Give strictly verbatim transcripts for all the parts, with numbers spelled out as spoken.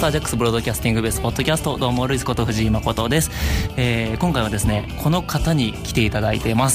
タージャックスブロードキャスティングベースポッドキャスト、どうもルイスこと藤井誠です。えー、今回はですねこの方に来ていただいています。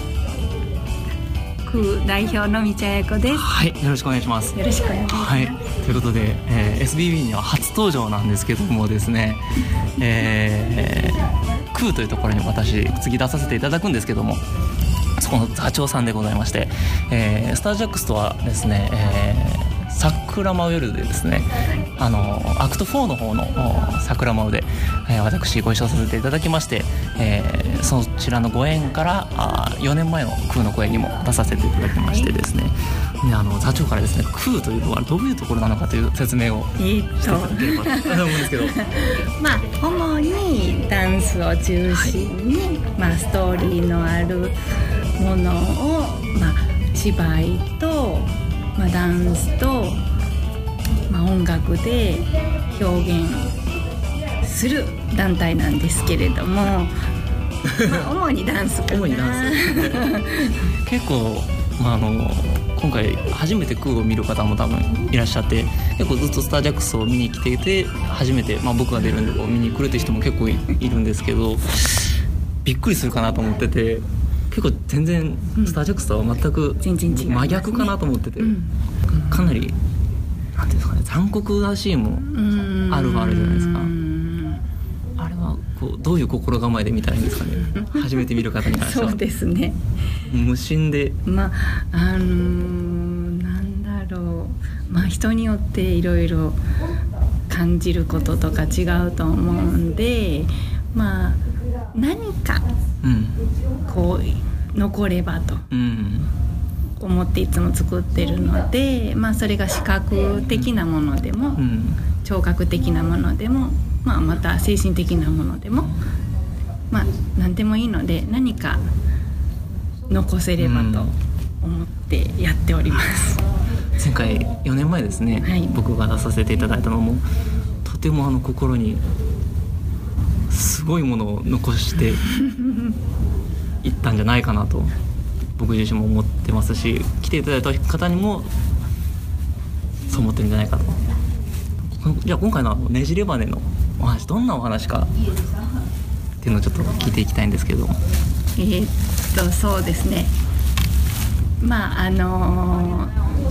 クー代表の道彩子です。 はい、よろしくお願いします。 よろしくお願いします。 はい、ということで、えー、エスビービー には初登場なんですけどもですね、えー、クーというところに私次出させていただくんですけども、そこの座長さんでございまして、えー、スタージャックスとはですね、えー桜舞う夜でですね、あのアクトフォーの方の桜舞うで、えー、私ご一緒させていただきまして、えー、そちらのご縁からあよねんまえのクーの公演にも出させていただきましてですね、であの座長からですねクーというのはどういうところなのかという説明をしていただければと思うんですけどまあ主にダンスを中心に、はいまあ、ストーリーのあるものを、まあ、芝居とまあ、ダンスと、まあ、音楽で表現する団体なんですけれども、まあ、主にダンスかな。主にダンス結構、まあ、あの今回初めてクーを見る方も多分いらっしゃって、結構ずっとスタージャックスを見に来ていて初めて、まあ、僕が出るんでこう見に来るって人も結構 い, いるんですけど、びっくりするかなと思ってて、結構全然スタージャックスとは全く真逆かなと思ってて、うん、かなりなんていうんですかね、残酷なシーンもあるはあるじゃないですか。あれはこうどういう心構えで見たらいいんですかね初めて見る方に関しては。 そうですね、 無心でまああのー、なんだろう、まあ人によっていろいろ感じることとか違うと思うんで、まあ何かこう残ればと思っていつも作ってるので、まあそれが視覚的なものでも聴覚的なものでも、まあまた精神的なものでも、まあ何でもいいので何か残せればと思ってやっております。 前回よねんまえですね、はい、僕が出させていただいたのもとてもあの心にすごいものを残していったんじゃないかなと僕自身も思ってますし、来ていただいた方にもそう思ってるんじゃないかと。じゃあ今回のねじれバネのお話、どんなお話かっていうのをちょっと聞いていきたいんですけど。 えー、っとそうですね、まああのー、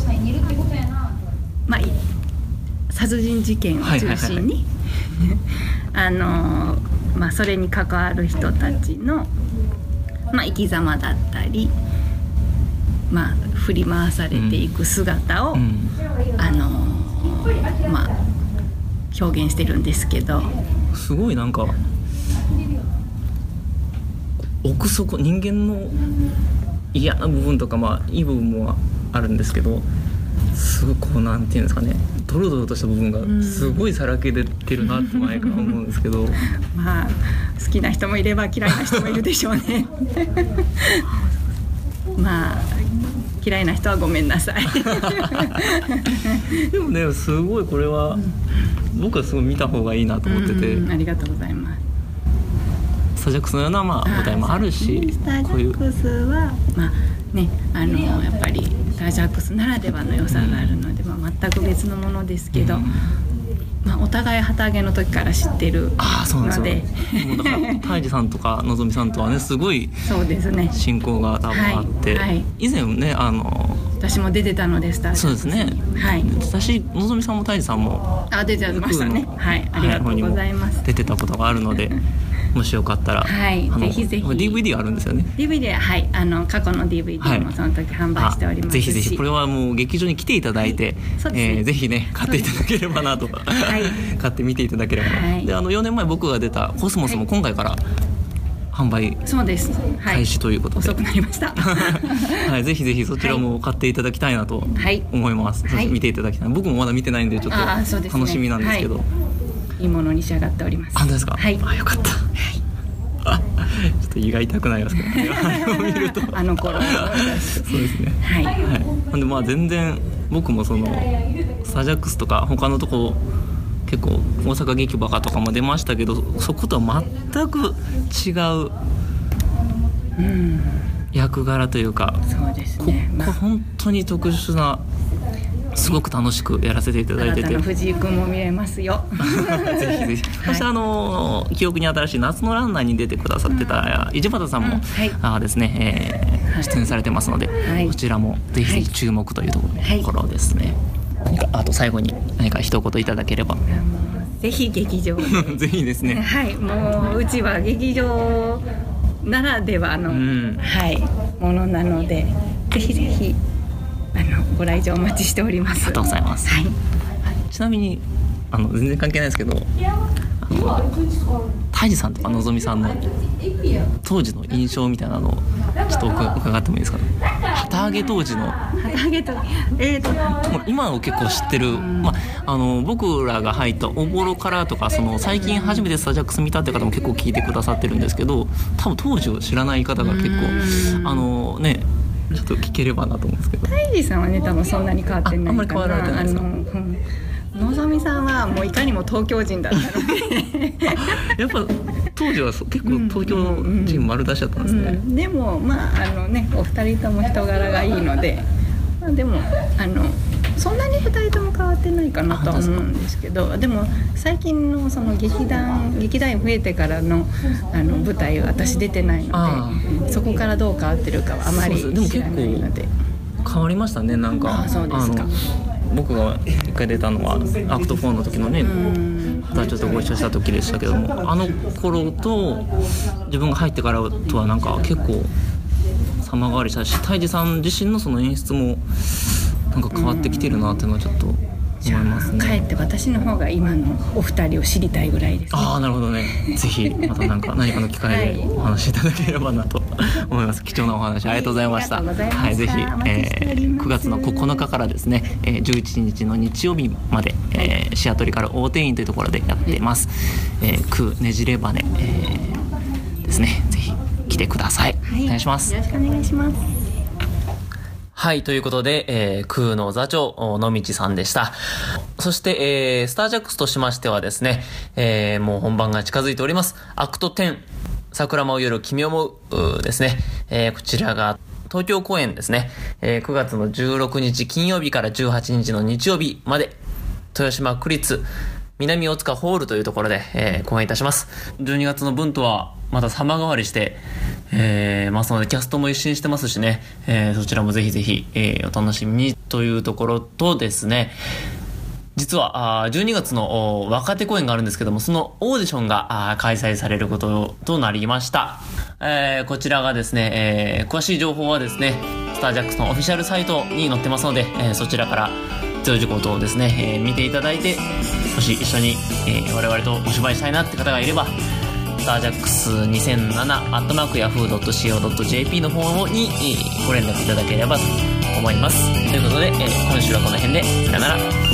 まあ殺人事件を中心に、はいはいはいはいあのまあ、それに関わる人たちの、まあ、生き様だったり、まあ、振り回されていく姿を、うん、あのまあ、表現してるんですけど、 すごいなんか奥底、人間の嫌な部分とか、まあ、いい部分もあるんですけど、すごいこうなんていうんですかね、ドロドロとした部分がすごいさらけ出てるなって前から思うんですけどまあ好きな人もいれば嫌いな人もいるでしょうねまあ嫌いな人はごめんなさいでもね、すごいこれは僕はすごい見た方がいいなと思ってて、 うん、ありがとうございます。 スタージャックスのような、まあ、舞台もあるし、 スタージャックスはまあね、あのやっぱりスタージャックスならではの良さがあるので、まあ、全く別のものですけど、うんまあ、お互い旗揚げの時から知ってるので、あそうなんですよ。もうだから泰治さんとかのぞみさんとはねすごい親交が多分あって、はいはい、以前ねあの私も出てたのでスタージャックスに。そうですね、はい、 私のぞみさんも泰治さんもあ出てましたね、はい、ありがとうございます。 出てたことがあるのでもしよかったら、 はい、ぜひぜひディーブイディー あるんですよね。 ディーブイディー はい、あの過去の ディーブイディー もその時販売しておりますし、 ぜひぜひこれはもう劇場に来ていただいて、はいねえー、ぜひね買っていただければなと、はい、買ってみていただければな、はい、であのよねんまえ僕が出たコスモスも今回から販売開始ということで、 はい、遅くなりました、 はい、ぜひぜひそちらも買っていただきたいなと思います、はい、見ていただきたい。僕もまだ見てないんでちょっと楽しみなんですけど、 いいものに仕上がっております。 あ、本当ですか。 はい、 あ、よかった、はい、あ、ちょっと胃が痛くなりますけど、ね、見るとあの頃そうですね、はい、はい、なんでまあ全然僕もそのスタージャックスとか他のとこ結構大阪劇バカとかも出ましたけど、そことは全く違う、うん、役柄というか、 そうですね、 ここ本当に特殊なすごく楽しくやらせていただいてて、 あなたの藤井君も見れますよぜひぜひ、はい、そしてあの記憶に新しい夏のランナーに出てくださってた伊地端さんも、うんはい、あですね、えー、出演されてますので、はい、こちらもぜひぜひ注目というところ、はい、ところですね。何かあと最後に何か一言いただければ。 ぜひ劇場ぜひですね。 はい、もううちは劇場ならではの、うん、はいものなので、ぜひぜひあのご来場お待ちしております。 ありがとうございます。はい、ちなみにあの全然関係ないですけど、あの泰治さんとかのぞみさんの当時の印象みたいなのをちょっと伺ってもいいですかね。旗揚げ当時の旗揚げ当時、えーと今を結構知ってる、まあ、あの僕らが入ったおぼろからとか、その最近初めてスタジャックス見たって方も結構聞いてくださってるんですけど、多分当時を知らない方が結構あのねちょっと聞ければなと思うんですけど。 泰治さんはね多分そんなに変わってないかな。 あ、あんまり変わられてないですか。 のぞみさんはもういかにも東京人だったのでやっぱ当時は結構東京人丸出しだったんですね、うんうん、 でもまああのねお二人とも人柄がいいので、まあ、でもあのそんなにふたりとも変わってないかなとは思うんですけど、でも最近のその劇団劇団員増えてからのあの舞台は私出てないので、そこからどう変わってるかはあまり知らないので。 変わりましたね、なんか。 あ、そうですか。 僕が一回出たのはアクトフォーの時のね、またちょっとご一緒した時でしたけども、あの頃と自分が入ってからとはなんか結構様変わりしたし、泰治さん自身のその演出もなんか変わってきてるなっていうのはちょっと思いますね。 かえって私の方が今のお二人を知りたいぐらいです、ね、 ああ、なるほどね。ぜひまたなんか何かの機会でお話しいただければなと思います。貴重なお話ありがとうございました。はい、はい、ぜひ、えー、くがつのここのかからですね、えー、じゅういちにちの日曜日まで、えー、シアトルから大定員というところでやっています。えー、クーねじればね、えー、ですね。ぜひ来てください、はい、お願いします。 よろしくお願いします。 はい、ということで、えー、クーの座長野道さんでした。そして、えー、スタージャックスとしましてはですね、えー、もう本番が近づいております。アクトじゅう、桜舞う夜君を思うですね、えー、こちらが東京公演ですね、えー、くがつのじゅうろくにち金曜日からじゅうはちにちの日曜日まで豊島区立南大塚ホールというところで、えー、公演いたします。じゅうにがつの分とはまた様変わりして、えー、ますのでキャストも一新してますしね、えー、そちらもぜひぜひ、えー、お楽しみにというところとですね、実はあじゅうにがつの若手公演があるんですけども、そのオーディションが開催されることとなりました。えー、こちらがですね、えー、詳しい情報はですねスタージャックスのオフィシャルサイトに載ってますので、えー、そちらから必要事項等をですね、えー、見ていただいて、もし一緒に、えー、我々とお芝居したいなって方がいればスタージャックスにせんななアットマークヤフードットシーオードットジェーピー の方にご連絡いただければと思います。ということで、えー、今週はこの辺でさよなら。